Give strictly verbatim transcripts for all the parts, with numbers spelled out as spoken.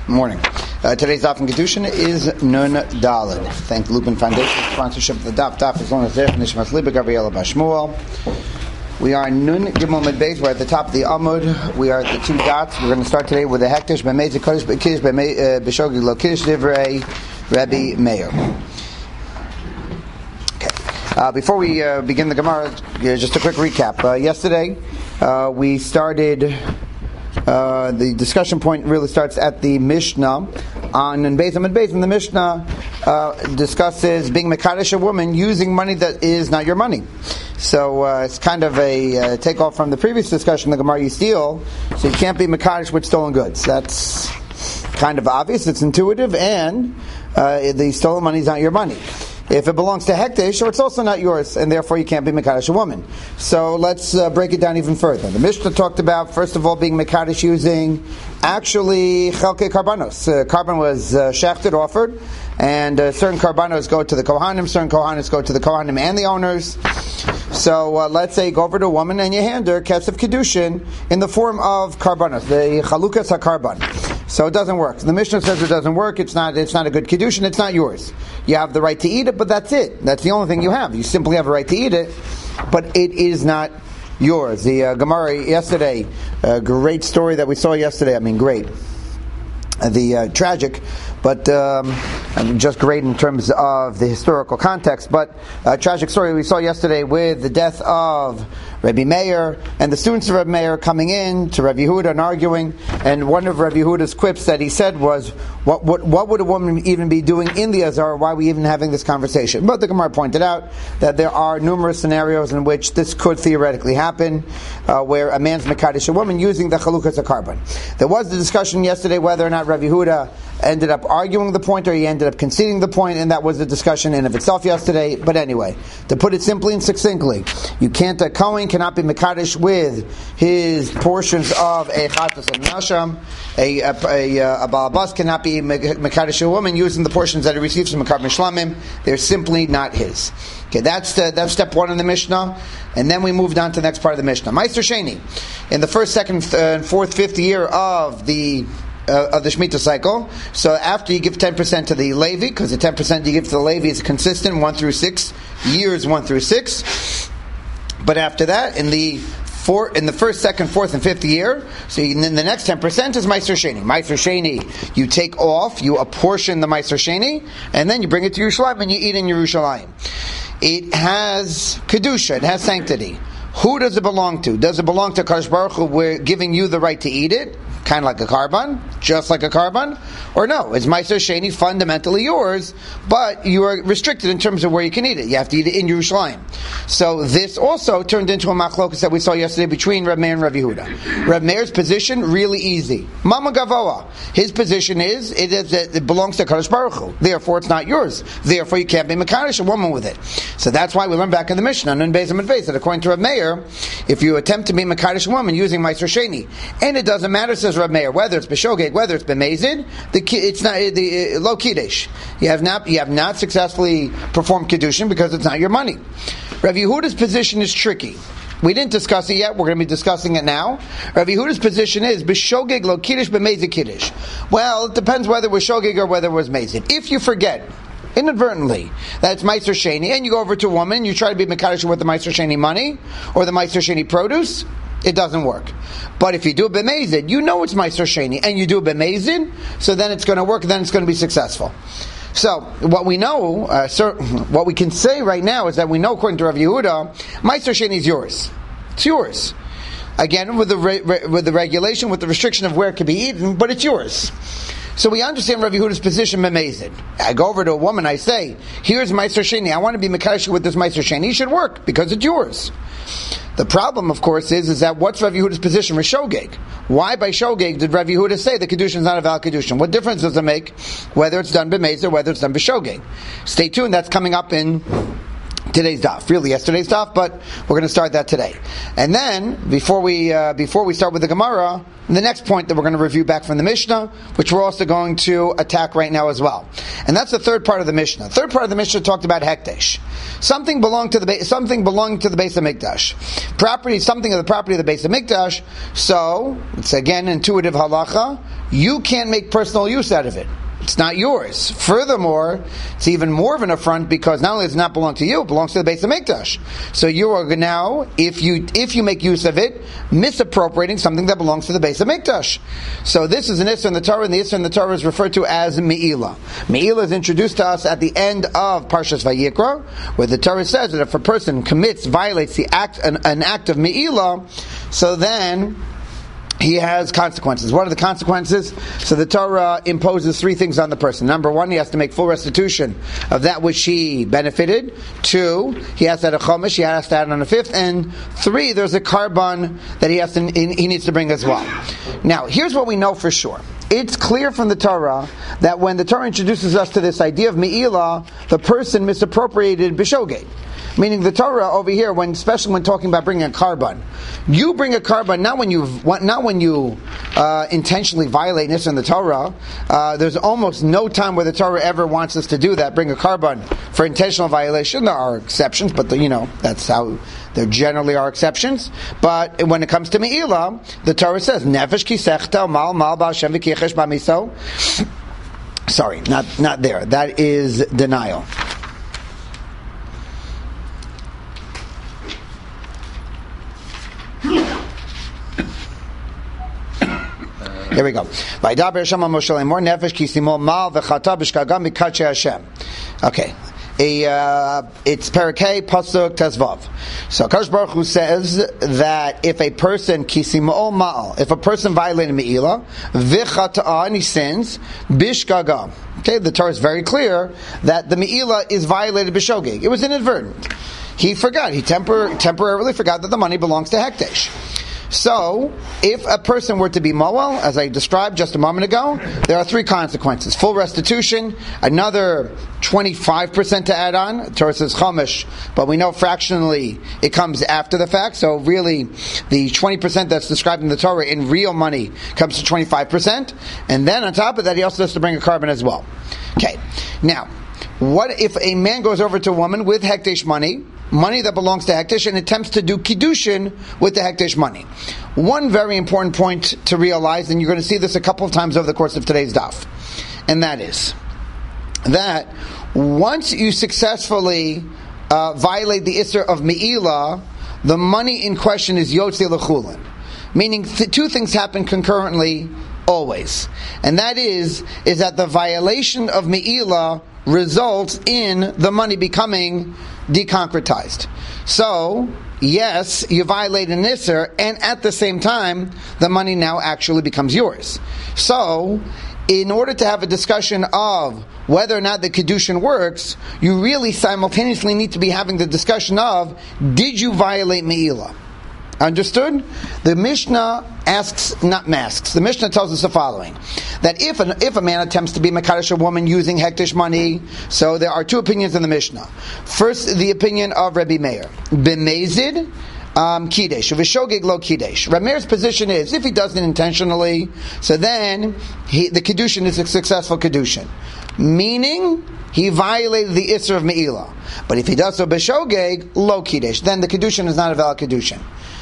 Morning. Uh, today's Daf in Kedushin is Nun Daled. Thank Lupin Foundation for sponsorship of the Daf. Daf is long as there. Nishmas Liba Gabriela Bashmuel. We are Nun Gimel Mid Beis. We're at the top of the Amud. We are at the two dots. We're going to start today with the Hektish B'Meiz Kodesh B'Kiddush B'Shogeg Lo Kiddush Divrei Rabbi Meir. Okay. Uh, before we uh, begin the Gemara, uh, just a quick recap. Uh, yesterday uh, we started. Uh, the discussion point really starts at the Mishnah on Nun Beis Amud Beis, and the Mishnah uh, discusses being Mekadesh a woman using money that is not your money. So uh, it's kind of a uh, takeoff from the previous discussion, the Gemara you steal, so you can't be Mekadesh with stolen goods. That's kind of obvious, it's intuitive, and uh, the stolen money is not your money. If it belongs to Hektish, or it's also not yours, and therefore you can't be Mekadesh a woman. So let's uh, break it down even further. The Mishnah talked about, first of all, being Mekadesh using actually Chelkei Karbanos. Uh, carbon was uh, shechted, offered, and uh, certain Karbanos go to the Kohanim, certain Kohanim go to the Kohanim and the owners. So uh, let's say you go over to a woman and you hand her Kesef Kedushin in the form of Karbanos, the Chalukas HaKarban. So it doesn't work. The Mishnah says it doesn't work. It's not. It's not a good kedushin. It's not yours. You have the right to eat it, but that's it. That's the only thing you have. You simply have a right to eat it, but it is not yours. The uh, Gemara yesterday, a great story that we saw yesterday. I mean, great. Uh, the uh, tragic, but um, I mean, just great in terms of the historical context. But a tragic story we saw yesterday with the death of Rabbi Meir and the students of Rabbi Meir coming in to Rabbi Yehuda and arguing. And one of Rabbi Yehuda's quips that he said was, "What what what would a woman even be doing in the Azar? Why are we even having this conversation?" But the Gemara pointed out that there are numerous scenarios in which this could theoretically happen, uh, where a man's mekadesh a woman using the chalukas carbon. There was the discussion yesterday whether or not Rabbi Yehuda ended up arguing the point or he ended up conceding the point, and that was the discussion in of itself yesterday. But anyway, to put it simply and succinctly, you can't, a Kohen cannot be mekadesh with his portions of a chatas and nasham. A a, a, a balabas cannot be mekadesh a woman using the portions that he receives from a carbon shlamim. They're simply not his. Okay, that's the, that's step one in the Mishnah, and then we moved on to the next part of the Mishnah. Meister Sheni, in the first, second, uh, fourth, fifth year of the Uh, of the Shemitah cycle. So after you give ten percent to the Levi, because the ten percent you give to the Levi is consistent, one through six, years one through six. But after that, in the four, in the first, second, fourth, and fifth year, so you, then the next ten percent is Meister Sheni. Meister Sheni, you take off, you apportion the Meister Sheni, and then you bring it to Yerushalayim and you eat in Yerushalayim. It has Kedusha, it has sanctity. Who does it belong to? Does it belong to Kadosh Baruch Hu, we're giving you the right to eat it? Kind of like a carbon, just like a carbon, or no? Is Meiser Sheni fundamentally yours, but you are restricted in terms of where you can eat it? You have to eat it in Yerushalayim. So this also turned into a machlokas that we saw yesterday between Reb Meir and Reb Yehuda. Reb Meir's position, really easy. Mama Gavoa. His position is it, is, it belongs to Kadosh Baruch Hu. Therefore, it's not yours. Therefore, you can't be mekadesh a woman with it. So that's why we learn back in the Mishnah, Nun Beis Amud Beis, that according to Reb Meir, if you attempt to be mekadesh a woman using Meiser Sheni, and it doesn't matter, says Reb Meir, whether it's b'shogeg, whether it's b'mezid, the it's not the uh, lo kiddush. You have not you have not successfully performed kiddushin because it's not your money. Rav Yehuda's position is tricky. We didn't discuss it yet. We're going to be discussing it now. Rav Yehuda's position is b'shogeg lo kiddush b'mezid kiddush. Well, it depends whether it was shogeg or whether it was mezid. If you forget inadvertently that it's Meiser Sheni, and you go over to a woman, you try to be mekadesh with the Meiser Sheni money or the Meiser Sheni produce, it doesn't work. But if you do it b'mezid, you know it's Meiser Sheni, and you do it b'mezid, so then it's going to work, then it's going to be successful. So, what we know, uh, sir, what we can say right now is that we know, according to Rav Yehuda, Meiser Sheni is yours. It's yours. Again, with the re- re- with the regulation, with the restriction of where it can be eaten, but it's yours. So we understand Rav Yehuda's position b'mezid. I go over to a woman, I say, here's Meiser Sheni, I want to be mekadesh with this Meiser Sheni. It should work, because it's yours. The problem, of course, is, is that what's Rav Yehuda's position with shogeg? Why by shogeg did Rav Yehuda say the kedushin is not a valid kedushin? What difference does it make whether it's done b'mezid or whether it's done b'shogeg? Stay tuned, that's coming up in today's daf, really yesterday's daf, but we're going to start that today. And then, before we uh, before we start with the Gemara, the next point that we're going to review back from the Mishnah, which we're also going to attack right now as well. And that's the third part of the Mishnah. The third part of the Mishnah talked about hekdesh. Something belonged to the ba- something belonging to the base of Mikdash. Property, something of the property of the base of Mikdash. So, it's again intuitive halacha, you can't make personal use out of it. It's not yours. Furthermore, it's even more of an affront because not only does it not belong to you, it belongs to the base of Mikdash. So you are now, if you if you make use of it, misappropriating something that belongs to the base of Mikdash. So this is an Issur in the Torah, and the Issur in the Torah is referred to as Me'ilah. Me'ilah is introduced to us at the end of Parshas Vayikra, where the Torah says that if a person commits, violates the act, an, an act of Me'ilah, so then he has consequences. What are the consequences? So the Torah imposes three things on the person. Number one, he has to make full restitution of that which he benefited. Two, he has to add a chomesh, he has to add on a fifth. And three, there's a carbon that he has to, he needs to bring as well. Now, here's what we know for sure. It's clear from the Torah that when the Torah introduces us to this idea of Me'ilah, the person misappropriated b'shogeg. Meaning the Torah over here, when especially when talking about bringing a carbon, you bring a carbon not when you not when you uh, intentionally violate this in the Torah. Uh, there's almost no time where the Torah ever wants us to do that. Bring a carbon for intentional violation. There are exceptions, but the, you know that's how there generally are exceptions. But when it comes to Me'ilah, the Torah says nefesh kisechta mal mal ba'Hashem v'kiyechesh ba'miso. Sorry, not not there. That is denial. Here we go. Okay. A, uh, it's Parakeh Pasuk Tezvav. So Kadosh Baruch Hu says that if a person kisimo ma'al, if a person violated Me'ilah, v'chata'a, and he sins, bishgaga. Okay, the Torah is very clear that the Me'ilah is violated b'shogeg. It was inadvertent. He forgot. He tempor- temporarily forgot that the money belongs to hekdesh. So, if a person were to be moel, as I described just a moment ago, there are three consequences. Full restitution, another twenty-five percent to add on. The Torah says chomesh, but we know fractionally it comes after the fact. So really, the twenty percent that's described in the Torah in real money comes to twenty-five percent. And then on top of that, he also has to bring a carbon as well. Okay, now, what if a man goes over to a woman with hekdesh money, money that belongs to hekdesh, and attempts to do kiddushin with the hekdesh money? One very important point to realize, and you're going to see this a couple of times over the course of today's daf, and that is that once you successfully uh, violate the Issur of Me'ilah, the money in question is Yotzei L'chulin. Meaning th- two things happen concurrently always. And that is, is that the violation of Me'ilah results in the money becoming deconcretized. So, yes, you violate an Issur, and at the same time, the money now actually becomes yours. So, in order to have a discussion of whether or not the Kiddushin works, you really simultaneously need to be having the discussion of, did you violate Me'ilah? Understood? The Mishnah asks, not masks, the Mishnah tells us the following, that if an, if a man attempts to be Mekadosh a woman using hekdesh money, so there are two opinions in the Mishnah. First, the opinion of Rabbi Meir. B'mezid, um, Kiddush. V'shogeg lo Kiddush. Rabbi Meir's position is, if he does it intentionally, so then he, the Kiddushin is a successful Kiddushin. Meaning, he violated the Issur of Me'ilah. But if he does so b'shogeg, lo Kiddush, then the Kiddushin is not a valid Kiddushin.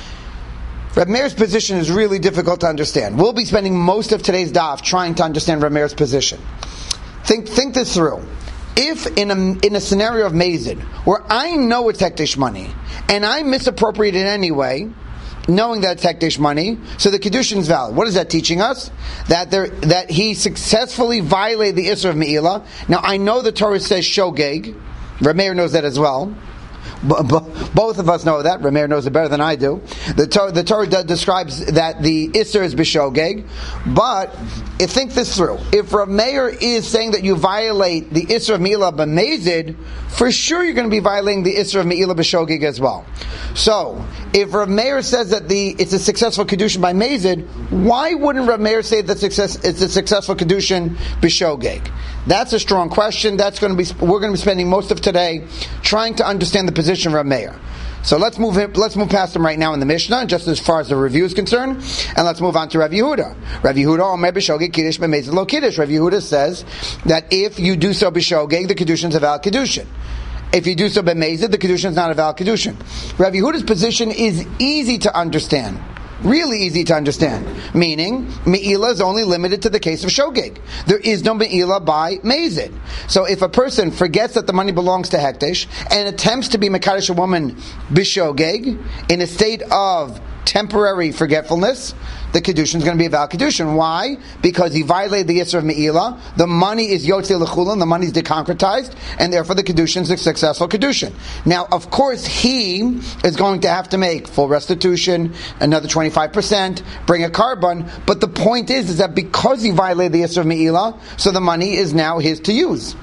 Reb Meir's position is really difficult to understand. We'll be spending most of today's daf trying to understand Reb Meir's position. Think think this through. If in a in a scenario of Mazid, where I know it's hekdesh money, and I misappropriate it anyway, knowing that it's hekdesh money, so the Kiddushin is valid. What is that teaching us? That there that he successfully violated the Issur of Me'ilah. Now I know the Torah says shogeg. Reb Meir knows that as well. B- b- both of us know that. Reb Meir knows it better than I do. The Torah, the Torah d- describes that the Issur is b'shogeg, but if, think this through. If Reb Meir is saying that you violate the Issur of Me'ilah b'mezid, for sure you're going to be violating the Issur of Me'ilah b'shogeg as well. So, if Reb Meir says that the it's a successful Kiddushin by mezid, why wouldn't Reb Meir say that success, it's a successful Kiddushin b'shogeg? That's a strong question. That's going to be. We're going to be spending most of today trying to understand the position of Rav Meir. So let's move. Let's move past him right now in the Mishnah, just as far as the review is concerned, and let's move on to Rav Yehuda. Rav Yehuda, Omer b'shogeg kiddush b'mezid lo kiddush. Rav Yehuda says that if you do so b'shogeg, the kedushin is a valid kedushin. If you do so b'mezid, the kedushin is not a valid kedushin. Rav Yehuda's position is easy to understand. Really easy to understand. Meaning, Me'ila is only limited to the case of Shogeg. There is no Me'ila by Mezid. So if a person forgets that the money belongs to Hekdesh and attempts to be Mekadesh a woman B'Shogeg in a state of temporary forgetfulness, the Kedushin is going to be a valid Kedushin. Why? Because he violated the Yisr of Me'ila. The money is Yotzei L'chulin, the money is deconcretized, and therefore the Kedushin is a successful Kedushin. Now, of course, he is going to have to make full restitution, another twenty-five percent, bring a carbon, but the point is, is that because he violated the Yisr of Me'ila, so the money is now his to use.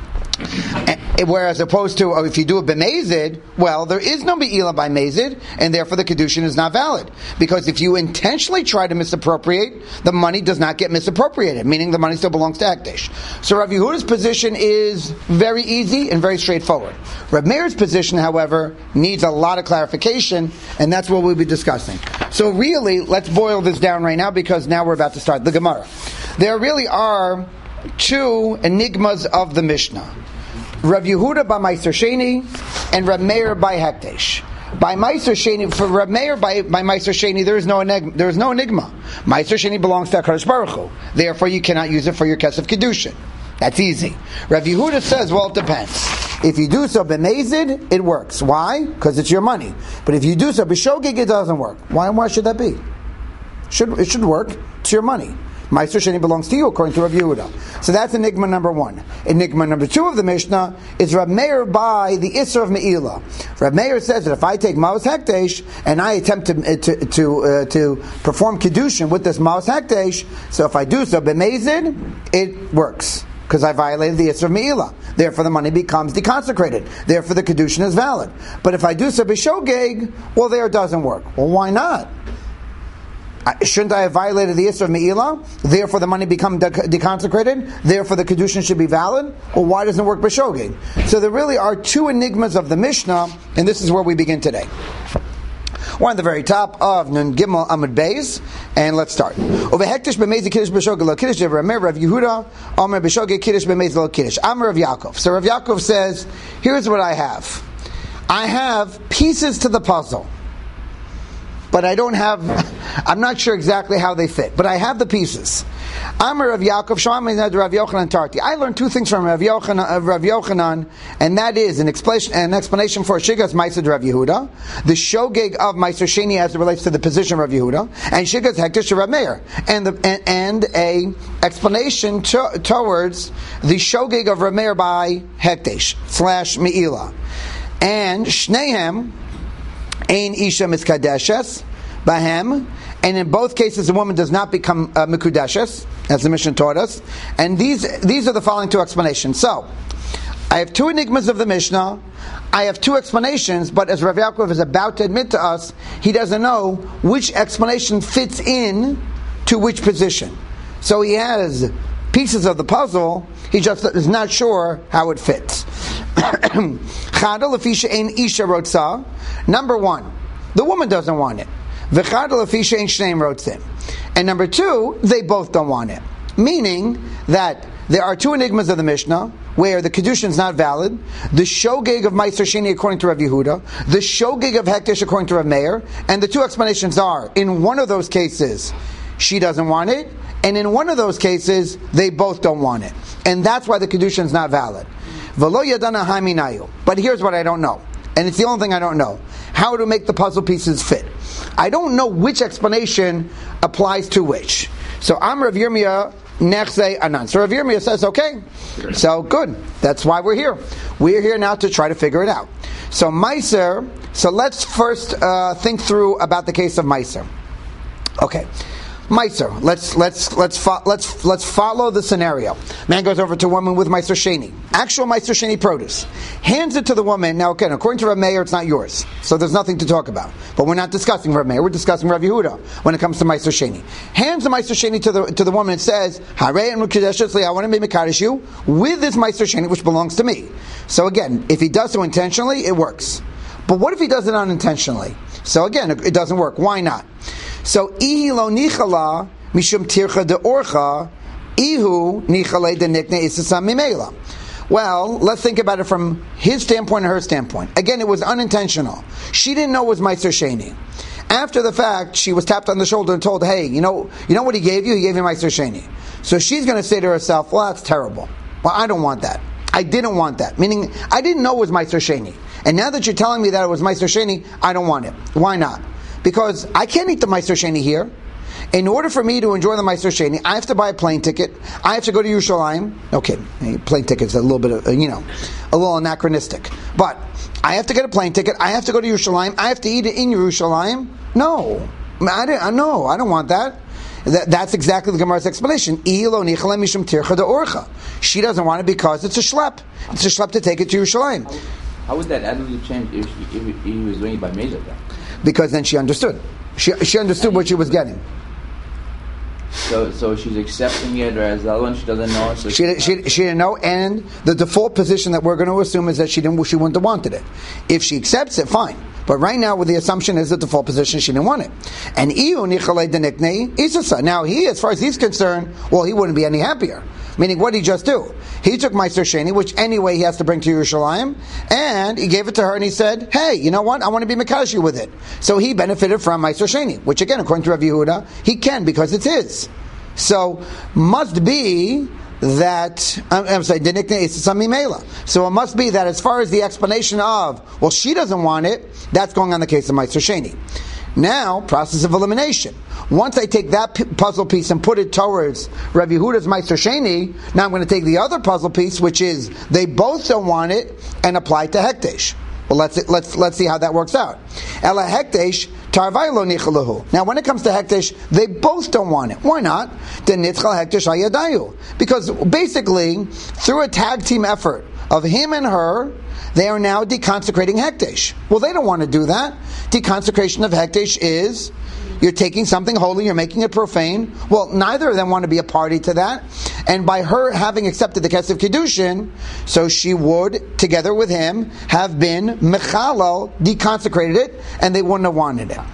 Whereas opposed to, oh, if you do it b'mezid, well, there is no me'ila by mezid, and therefore the kedushin is not valid. Because if you intentionally try to misappropriate, the money does not get misappropriated, meaning the money still belongs to Hekdesh. So Rav Yehuda's position is very easy and very straightforward. Rav Meir's position, however, needs a lot of clarification, and that's what we'll be discussing. So really, let's boil this down right now, because now we're about to start the Gemara. There really are two enigmas of the Mishnah. Rav Yehuda by Meiser Sheni and Rav Meir by Hekdesh. By Meiser Sheni, for Rav Meir by, by Meiser Sheni, there is no enigma. There is no enigma. Meiser Sheni belongs to HaKadosh Baruch Hu. Therefore, you cannot use it for your Kesef Kedushin. That's easy. Rav Yehuda says, well, it depends. If you do so b'mezid, it works. Why? Because it's your money. But if you do so b'shogeg, it doesn't work. Why? Why should that be? Should it should work? It's your money. Meiser Sheni belongs to you, according to Rav Yehuda. So that's enigma number one. Enigma number two of the Mishnah is Rav Meir by the Isser of Me'ila. Rav Meir says that if I take Maos Hekdesh and I attempt to to to, uh, to perform Kedushin with this Maos Hekdesh, so if I do so b'mezid, it works. Because I violated the Isser of Me'ila. Therefore the money becomes deconsecrated. Therefore the Kedushin is valid. But if I do so b'shogeg, well, there it doesn't work. Well, why not? Shouldn't I have violated the Isser of Me'ila? Therefore the money become de- deconsecrated? Therefore the Kedushin should be valid? Well, why doesn't it work b'shogeg? So there really are two enigmas of the Mishnah, and this is where we begin today. We're on the very top of Nun Gimel Amud Beis, and let's start. Over Hekdesh b'mezid kiddush b'shogeg lo kiddush Rav Meir Rav Yehuda Omer b'shogeg kiddush b'mezid lo kiddush. Amar Rav Yaakov. So Rav Yaakov says, here's what I have. I have pieces to the puzzle. But I don't have, I'm not sure exactly how they fit, but I have the pieces. Amar Rav Yaakov, Shomam Rav Yochanan Tarti. I learned two things from Rav Yochanan, Rav Yochanan, and that is an explanation, an explanation for Shigas Meiser Rav Yehuda, the Shogeg of Meiser Sheni as it relates to the position of Rav Yehuda, and Shigas Hekdesh Rav Meir, and the and, and a explanation to, towards the Shogeg of Rav Meir by Hekdesh slash Me'ila, and Shnehem. Ein Isha Miskadeshes Bahem, and in both cases the woman does not become uh, Mikudeshes, as the Mishnah taught us. And these these are the following two explanations. So, I have two enigmas of the Mishnah, I have two explanations, but as Rav Yaakov is about to admit to us, he doesn't know which explanation fits in to which position. So he has pieces of the puzzle, he just is not sure how it fits. Number one, the woman doesn't want it. And number two, they both don't want it. Meaning that there are two enigmas of the Mishnah where the Kedushin is not valid. The Shogeg of Meiser Sheni according to Rav Yehuda, the Shogeg of Hekdesh according to Rav Meir, and the two explanations are, in one of those cases, she doesn't want it, and in one of those cases, they both don't want it. And that's why the Kedushin is not valid. But here's what I don't know, and it's the only thing I don't know: how to make the puzzle pieces fit. I don't know which explanation applies to which. So Am Rav Yirmiyah Nechzei Anan. So Rav Yirmiyah says, okay, so good. That's why we're here. We're here now to try to figure it out. So Meiser. So let's first uh, think through about the case of Meiser. Okay. Meiser. Let's let's let's fo- let's let's follow the scenario. Man goes over to a woman with Meiser Sheni, actual Meiser Sheni produce, hands it to the woman. Now, again, according to Rav Meir, it's not yours, so there's nothing to talk about. But we're not discussing Rav Meir; we're discussing Rav Yehuda when it comes to Meiser Sheni. Hands the Meiser Sheni to the to the woman. It says, "Harei and Mekadesh Li, I want to be mekadesh you with this Meiser Sheni, which belongs to me." So again, if he does so intentionally, it works. But what if he does it unintentionally? So again, it doesn't work. Why not? So, ihi lo nichala mishum tircha de orcha, ihu nichale de nikne isasam mimela. Well, let's think about it from his standpoint and her standpoint. Again, it was unintentional. She didn't know it was Meiser Sheni. After the fact, she was tapped on the shoulder and told, "Hey, you know, you know what he gave you? He gave you Meiser Sheni." So she's going to say to herself, "Well, that's terrible. Well, I don't want that. I didn't want that." Meaning, I didn't know it was Meiser Sheni. And now that you're telling me that it was Meiser Sheni, I don't want it. Why not? Because I can't eat the Meiser Sheni here. In order for me to enjoy the Meiser Sheni, I have to buy a plane ticket. I have to go to Yerushalayim. Okay, plane ticket's a little bit of, you know, a little anachronistic. But I have to get a plane ticket. I have to go to Yerushalayim. I have to eat it in Yerushalayim. No. I don't, no, I don't want that. That, that's exactly the Gemara's explanation. She doesn't want it because it's a schlep. It's a schlep to take it to Yerushalayim. How, how would that attitude change if, she, if he was doing it by Mezid then? Because then she understood. She she understood what she was getting. So so she's accepting it, whereas the other one she doesn't know. So she she she didn't know, and the default position that we're going to assume is that she didn't she wouldn't have wanted it. If she accepts it, fine. But right now, with the assumption is the default position, she didn't want it. And iu nichalei deniknei isasa. Now he, as far as he's concerned, well, he wouldn't be any happier. Meaning, what did he just do? He took Meiser Sheni, which anyway he has to bring to Yerushalayim, and he gave it to her, and he said, "Hey, you know what? I want to be mekadesh you with it." So he benefited from Meiser Sheni, which again, according to Rav Yehuda, he can because it's his. So must be that I'm, I'm sorry, the nickname is Samimela. So it must be that as far as the explanation of, well, she doesn't want it, that's going on the case of Meiser Sheni. Now, process of elimination. Once I take that p- puzzle piece and put it towards Rav Yehuda's Meiser Sheni, now I'm going to take the other puzzle piece, which is they both don't want it, and apply it to Hekdesh. Well, let's let's let's see how that works out. Ela Hekdesh tarvai lo nichalahu. Now, when it comes to Hekdesh, they both don't want it. Why not? Then nitzchal Hekdesh ayadayu. Because basically, through a tag team effort of him and her, they are now deconsecrating Hekdesh. Well, they don't want to do that. Deconsecration of Hekdesh is you're taking something holy, you're making it profane. Well, neither of them want to be a party to that. And by her having accepted the Kesef Kiddushin, so she would, together with him, have been Mechalal, deconsecrated it, and they wouldn't have wanted it.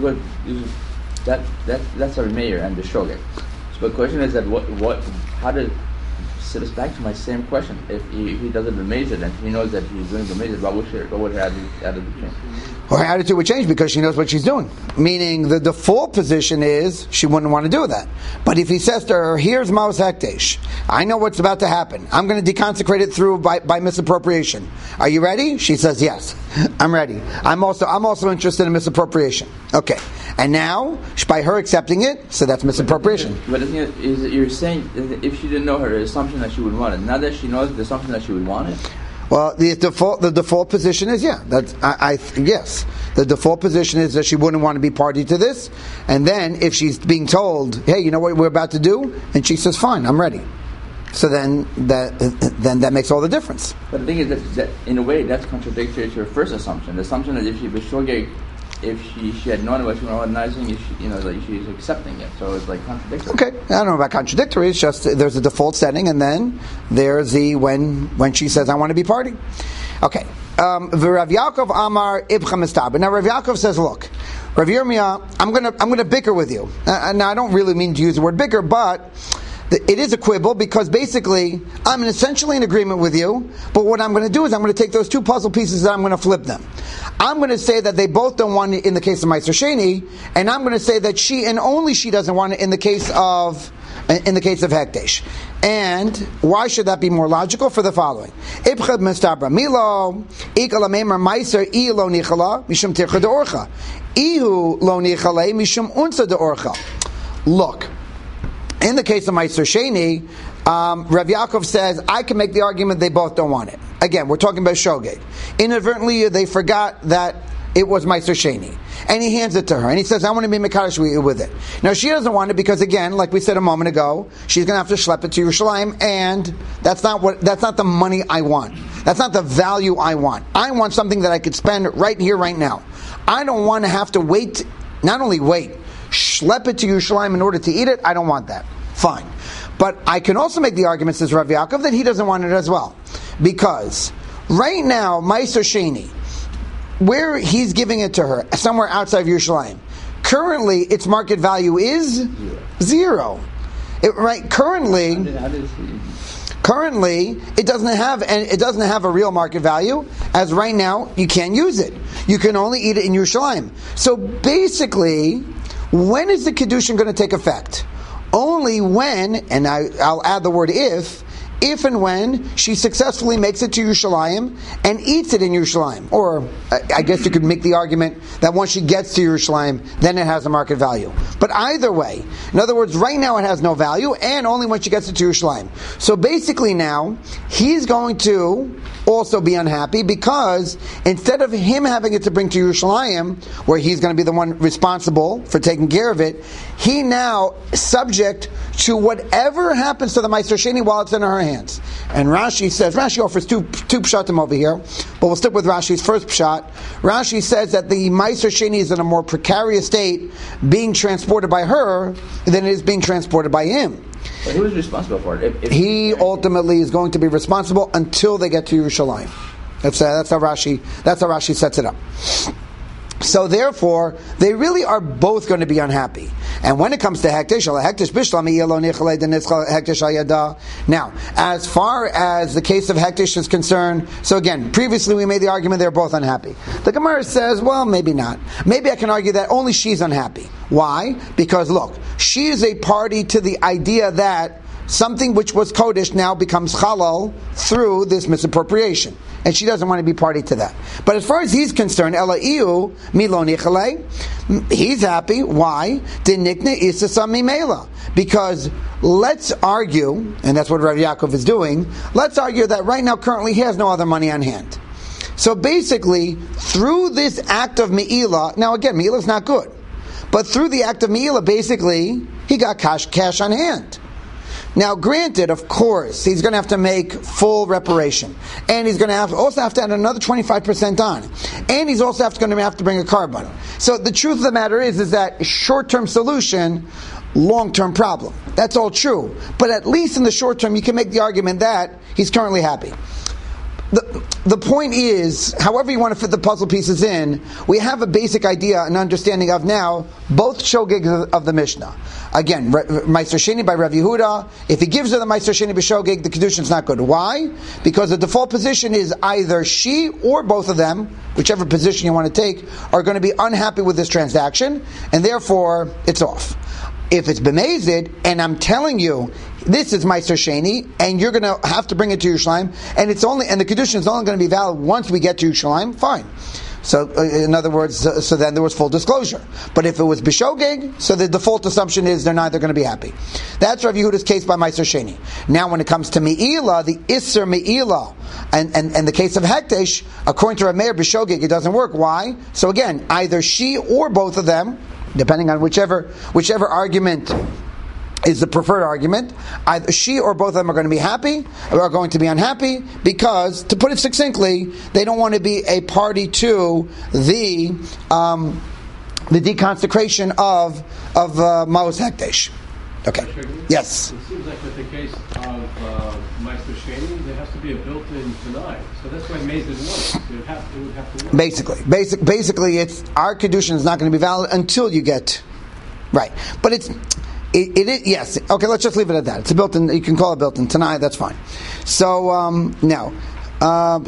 That, that, that's our mayor and the shogeg. So the question is that what, what, how did, so it's back to my same question. If he, if he does it b'mezid and he knows that he's doing b'mezid, what would she, what would her attitude change? Well, her attitude would change because she knows what she's doing. Meaning the default position is she wouldn't want to do that. But if he says to her, "Here's Maos Hekdesh. I know what's about to happen. I'm going to deconsecrate it through by, by misappropriation. Are you ready?" She says, "Yes, I'm ready. I'm also I'm also interested in misappropriation." Okay. And now, by her accepting it, so that's misappropriation. But isn't it, is it, you're saying if she didn't know her assumption that she would want it, now that she knows the assumption that she would want it? Well, the default the default position is yeah. That's I, I yes. The default position is that she wouldn't want to be party to this, and then if she's being told, "Hey, you know what we're about to do," and she says, "Fine, I'm ready." So then that then that makes all the difference. But the thing is that, that in a way that's contradictory to her first assumption. The assumption that if she was shogeg, if she, she had known what she was organizing, if she, you know, like she's accepting it. So it's like contradictory. Okay, I don't know about contradictory. It's just there's a default setting, and then there's the when when she says, "I want to be party." Okay. Um, Rav Yaakov Amar Ibcha Mistaber. Now Rav Yaakov says, "Look, Rav Yirmiyah, I'm gonna I'm gonna bicker with you." Uh, now I don't really mean to use the word bicker, but it is a quibble because basically I'm essentially in agreement with you, but what I'm going to do is I'm going to take those two puzzle pieces and I'm going to flip them. I'm going to say that they both don't want it in the case of Meiser Sheni, and I'm going to say that she and only she doesn't want it in the case of in the case of Hekdesh. And why should that be more logical? For the following: Ibchad Mistabra Milo Ikala Meimer Meiser I Lo Nichala Mishum Tircha De Orcha Ihu Lo Nichalei Mishum Unsa De Orcha. Look. In the case of Meiser Sheni, um, Rav Yaakov says, I can make the argument they both don't want it. Again, we're talking about shogeg. Inadvertently, they forgot that it was Meiser Sheni. And he hands it to her, and he says, I want to be Mekadosh with it. Now, she doesn't want it because, again, like we said a moment ago, she's going to have to schlep it to Yerushalayim, and that's not what that's not the money I want. That's not the value I want. I want something that I could spend right here, right now. I don't want to have to wait, not only wait, schlep it to Yerushalayim in order to eat it. I don't want that. Fine. But I can also make the argument, says Rav Yaakov, that he doesn't want it as well. Because right now, Meiser Sheni, where he's giving it to her, somewhere outside of Yerushalayim, currently its market value is zero. zero. It, right? Currently, how did, how did currently it doesn't have and it doesn't have a real market value. As right now, you can't use it. You can only eat it in Yerushalayim. So basically, when is the kedushin going to take effect? Only when, and I, I'll add the word if. If and when she successfully makes it to Yerushalayim and eats it in Yerushalayim. Or, I guess you could make the argument that once she gets to Yerushalayim, then it has a market value. But either way, in other words, right now it has no value, and only when she gets it to Yerushalayim. So basically now, he's going to also be unhappy because instead of him having it to bring to Yerushalayim, where he's going to be the one responsible for taking care of it, he now subject to whatever happens to the Meiser Sheni while it's in her hands. And Rashi says, Rashi offers two two pshatim over here, but we'll stick with Rashi's first pshat. Rashi says that the Meiser Sheni is in a more precarious state being transported by her than it is being transported by him. But who is responsible for it? If, if he ultimately is going to be responsible until they get to Yerushalayim. That's, uh, that's how Rashi that's how Rashi sets it up. So therefore, they really are both going to be unhappy. And when it comes to hektish, now, as far as the case of hektish is concerned, so again, previously we made the argument they're both unhappy. The Gemara says, well, maybe not. Maybe I can argue that only she's unhappy. Why? Because look, she is a party to the idea that something which was kodesh now becomes halal through this misappropriation. And she doesn't want to be party to that. But as far as he's concerned, Ela iu milo nichale, he's happy. Why? Dinikne isasa mimela. Because let's argue, and that's what Rav Yaakov is doing, let's argue that right now currently he has no other money on hand. So basically, through this act of me'ilah, now again, me'ilah is not good, but through the act of me'ilah, basically, he got cash, cash on hand. Now, granted, of course, he's going to have to make full reparation, and he's going to have also have to add another twenty-five percent on, and he's also have to, going to have to bring a carbon. So the truth of the matter is, is that short-term solution, long-term problem. That's all true, but at least in the short term, you can make the argument that he's currently happy. The, the point is, however you want to fit the puzzle pieces in, we have a basic idea and understanding of now both shogeg of the Mishnah. Again, Meiser Sheni by Rav Yehuda, if he gives her the Meiser Sheni b'shogeg, the kedushin is not good. Why? Because the default position is either she or both of them, whichever position you want to take, are going to be unhappy with this transaction, and therefore it's off. If it's b'mezid, and I'm telling you, this is Meiser Sheni, and you're going to have to bring it to Yerushalayim, and it's only, and the kedushin is only going to be valid once we get to Yerushalayim, fine. So, uh, in other words, so, so then there was full disclosure. But if it was b'shogeg, so the default assumption is they're neither going to be happy. That's Rav Yehuda's case by Meiser Sheni. Now, when it comes to me'ilah, the isser me'ilah, and, and, and the case of hektish, according to Rav Meir, b'shogeg, it doesn't work. Why? So again, either she or both of them, depending on whichever whichever argument is the preferred argument, either she or both of them are going to be happy, or are going to be unhappy, because, to put it succinctly, they don't want to be a party to the um, the deconsecration of of uh, Maos Hekdesh. Okay. Yes. It seems like with the case of uh, Meiser Sheni, there has to be a built-in Tanai. So that's why Maze didn't work. It would have, it would have to work. Basically, basic, basically, it's our kedushin is not going to be valid until you get right. But it's it, it is yes. Okay, let's just leave it at that. It's a built-in. You can call it built-in Tanai. That's fine. So um, now. The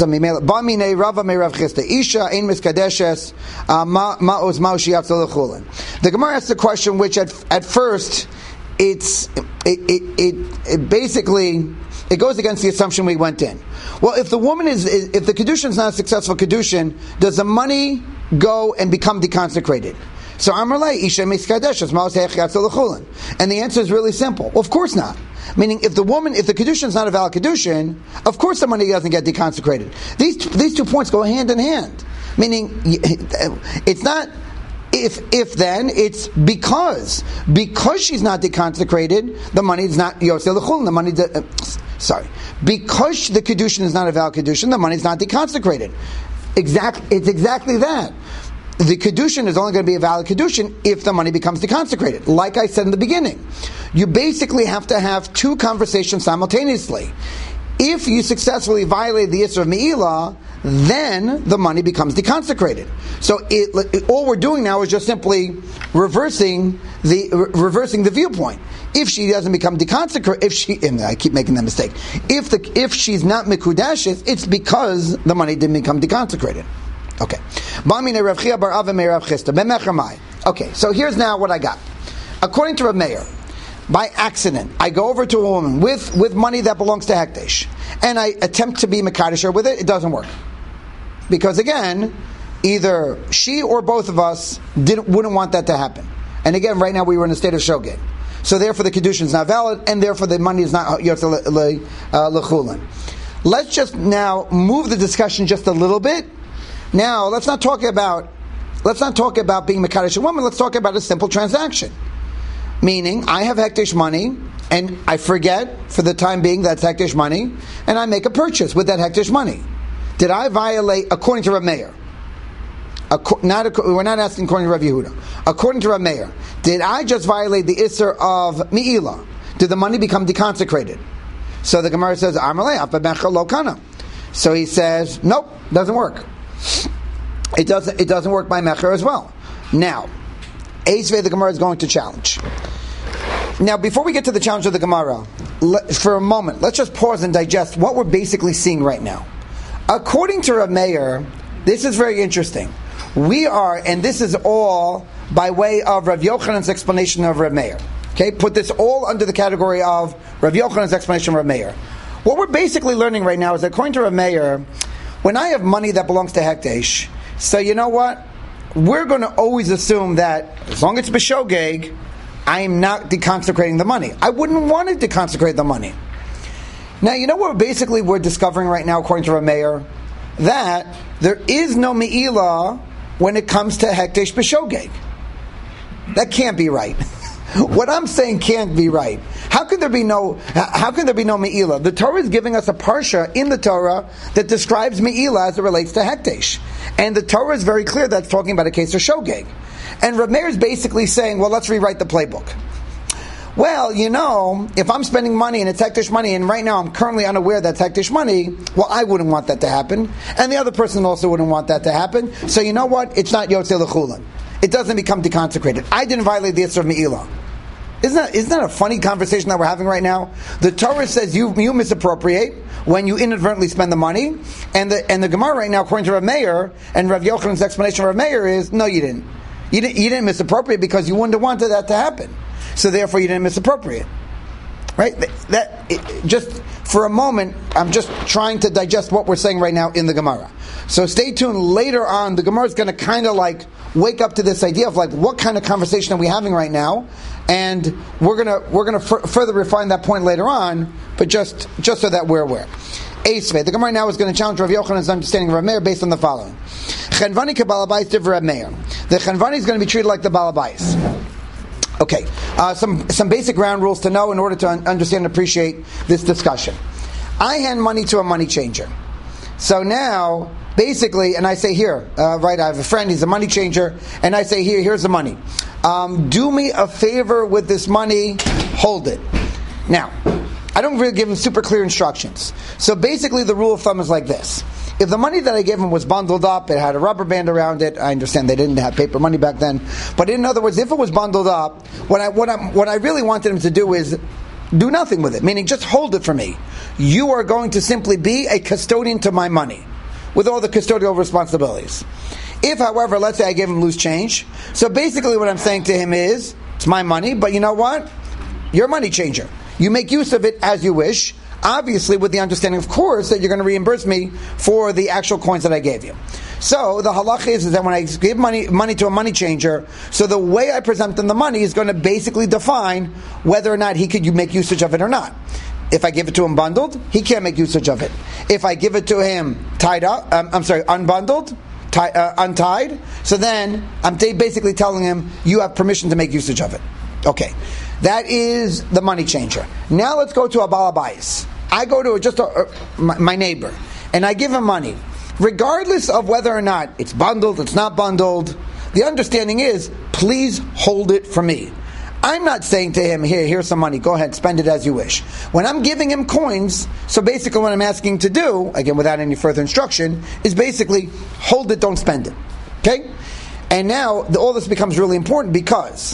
Gemara asks the question, which at at first it's it, it, it, it basically it goes against the assumption we went in. Well, if the woman is if the kedushin is not a successful kedushin, does the money go and become deconsecrated? So Amrlei Isha Miskadeshes Maos Hechyatzolachulin, and the answer is really simple. Well, of course not. Meaning, if the woman, if the kedushin is not a valid kedushin, of course the money doesn't get deconsecrated. These these two points go hand in hand. Meaning, it's not if if then, it's because. Because she's not deconsecrated, the money is not Yotze L'Chulin, the money, de, uh, sorry. Because the Kedushin is not a valid Kedushin, the money is not deconsecrated. Exact, it's exactly that. The Kedushin is only going to be a valid Kedushin if the money becomes deconsecrated. Like I said in the beginning, you basically have to have two conversations simultaneously. If you successfully violate the Yisr of Me'ilah, then the money becomes deconsecrated. So it, it, all we're doing now is just simply reversing the re- reversing the viewpoint. If she doesn't become deconsecrated, if she, and I keep making that mistake, if the if she's not mikudashes, it's because the money didn't become deconsecrated. Okay. Okay, so here's now what I got. According to Rav Meir, by accident, I go over to a woman with, with money that belongs to Hekdesh, and I attempt to be Mekadosh with it, it doesn't work. Because again, either she or both of us didn't wouldn't want that to happen. And again, right now we were in a state of shogeg. So therefore the Kedushin is not valid, and therefore the money is not Yotze L'Chulin. Let's just now move the discussion just a little bit. Now, let's not talk about let's not talk about being Mekadosh a woman, let's talk about a simple transaction. Meaning, I have Hekdesh money, and I forget, for the time being, that's Hekdesh money, and I make a purchase with that Hekdesh money. Did I violate, according to Rav Meir, not, we're not asking according to Rav Yehuda, according to Rav Meir, did I just violate the Isser of Me'ilah? Did the money become deconsecrated? So the Gemara says, Amalei, Afabecha lo kana. So he says, nope, doesn't work. It doesn't, it doesn't work by Mecher as well. Now, Eisvei, the Gemara is going to challenge. Now, before we get to the challenge of the Gemara, let, for a moment, let's just pause and digest what we're basically seeing right now. According to Rav Meir, this is very interesting. We are, and this is all by way of Rav Yochanan's explanation of Rav Meir. Okay, put this all under the category of Rav Yochanan's explanation of Rav Meir. What we're basically learning right now is that according to Rav Meir, when I have money that belongs to Hekdesh, so you know what? We're going to always assume that as long as it's b'shogeg, I am not deconsecrating the money. I wouldn't want to deconsecrate the money. Now, you know what basically we're discovering right now, according to Rav Meir? That there is no Me'ilah when it comes to Hekdesh b'shogeg. That can't be right. What I'm saying can't be right. How could there be no? How can there be no Me'ilah? The Torah is giving us a parsha in the Torah that describes Me'ilah as it relates to Hekdesh, and the Torah is very clear that's talking about a case of shogeg. And Rav Meir is basically saying, well, let's rewrite the playbook. Well, you know, if I'm spending money and it's Hekdesh money, and right now I'm currently unaware that's Hekdesh money, well, I wouldn't want that to happen, and the other person also wouldn't want that to happen. So you know what? It's not Yotze L'Chulin. It doesn't become deconsecrated. I didn't violate the Yisr of Me'ilah. Isn't that, isn't that a funny conversation that we're having right now? The Torah says you you misappropriate when you inadvertently spend the money, and the and the Gemara right now, according to Rav Meir and Rav Yochanan's explanation of Rav Meir is, no, you didn't. You didn't, you didn't misappropriate because you wouldn't have wanted that to happen. So therefore you didn't misappropriate. Right? That, that it, just for a moment, I'm just trying to digest what we're saying right now in the Gemara. So stay tuned. Later on, the Gemara is going to kind of like wake up to this idea of like, what kind of conversation are we having right now? And we're gonna we're gonna f- further refine that point later on, but just just so that we're aware. Eisvei, the Gemara now is going to challenge Rav Yochanan's understanding of Rav Meir based on the following: Chanvani kabalabais div Rav Meir. The Chanvani is going to be treated like the balabais. Okay, uh, some some basic ground rules to know in order to un- understand and appreciate this discussion. I hand money to a money changer. So now, basically, and I say here, uh, right, I have a friend, he's a money changer, and I say here, here's the money. Um, do me a favor with this money, hold it. Now, I don't really give him super clear instructions. So basically the rule of thumb is like this. If the money that I gave him was bundled up, it had a rubber band around it, I understand they didn't have paper money back then, but in other words, if it was bundled up, what I, what I, what I really wanted him to do is do nothing with it, meaning just hold it for me. You are going to simply be a custodian to my money, with all the custodial responsibilities. If, however, let's say I gave him loose change, so basically what I'm saying to him is, it's my money, but you know what? You're a money changer. You make use of it as you wish, obviously with the understanding, of course, that you're going to reimburse me for the actual coins that I gave you. So the halacha is, is that when I give money money to a money changer, so the way I present him the money is going to basically define whether or not he could make usage of it or not. If I give it to him bundled, he can't make usage of it. If I give it to him tied up, um, I'm sorry, unbundled, tie, uh, untied. So then I'm t- basically telling him you have permission to make usage of it. Okay, that is the money changer. Now let's go to a balabais. I go to just a, uh, my, my neighbor, and I give him money. Regardless of whether or not it's bundled, it's not bundled, the understanding is, please hold it for me. I'm not saying to him, here, here's some money, go ahead, spend it as you wish. When I'm giving him coins, so basically what I'm asking to do, again without any further instruction, is basically, hold it, don't spend it. Okay? And now, the, all this becomes really important because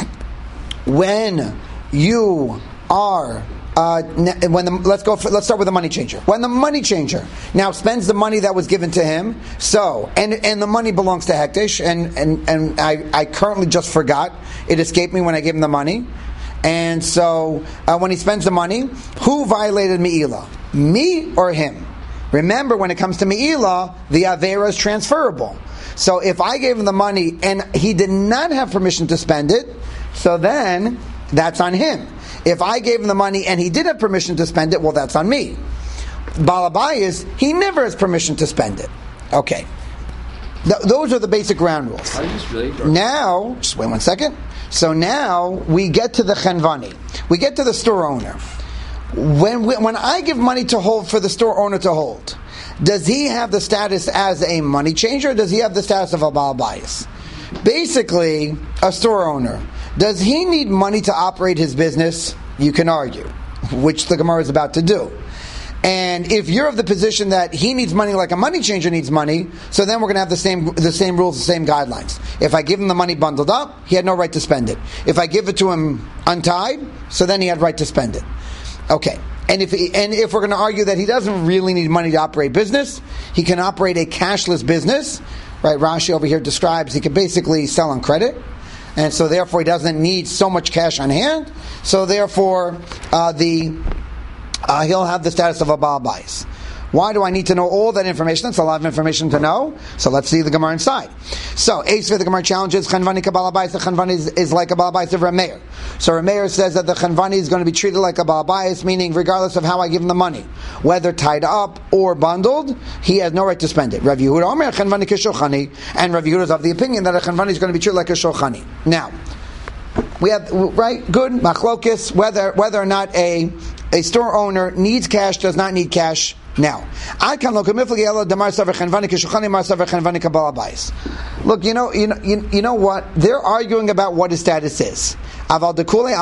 when you are Uh, when the, let's go. For, let's start with the money changer. When the money changer now spends the money that was given to him, so and and the money belongs to Hektish, and and and I, I currently just forgot. It escaped me when I gave him the money, and so uh, when he spends the money, who violated Me'ilah? Me or him? Remember, when it comes to Me'ilah, the Avera is transferable. So if I gave him the money and he did not have permission to spend it, so then that's on him. If I gave him the money and he did have permission to spend it, well, that's on me. Balabayas, he never has permission to spend it. Okay. Th- those are the basic ground rules. How does this relate? Now, just wait one second. So now we get to the Chenvani. We get to the store owner. When we, when I give money to hold for the store owner to hold, does he have the status as a money changer or does he have the status of a Balabayas? Basically, a store owner. Does he need money to operate his business? You can argue, which the Gemara is about to do. And if you're of the position that he needs money like a money changer needs money, so then we're going to have the same the same rules, the same guidelines. If I give him the money bundled up, he had no right to spend it. If I give it to him untied, so then he had right to spend it. Okay. And if he, and if we're going to argue that he doesn't really need money to operate business, he can operate a cashless business. Right? Rashi over here describes he can basically sell on credit. And so therefore he doesn't need so much cash on hand. So therefore uh, the uh, he'll have the status of a Baal Bais. Why do I need to know all that information? That's a lot of information to know. So let's see the Gemara inside. So Eis for the Gemara challenges Chanvani Kabbalah Bais. The Chanvani is, is like a Baal Bais of Rameir. So Rameir says that the Chanvani is going to be treated like a Baal Bais, meaning regardless of how I give him the money, whether tied up or bundled, he has no right to spend it. Rav Yehuda Omer Chanvani Kishochani, and Rav Yehuda is of the opinion that a Chanvani is going to be treated like a Shochani. Now, we have right good machlokis whether whether or not a a store owner needs cash, does not need cash. Now, I can look. Look, you know, you know, you, you know what? They're arguing about what his status is. But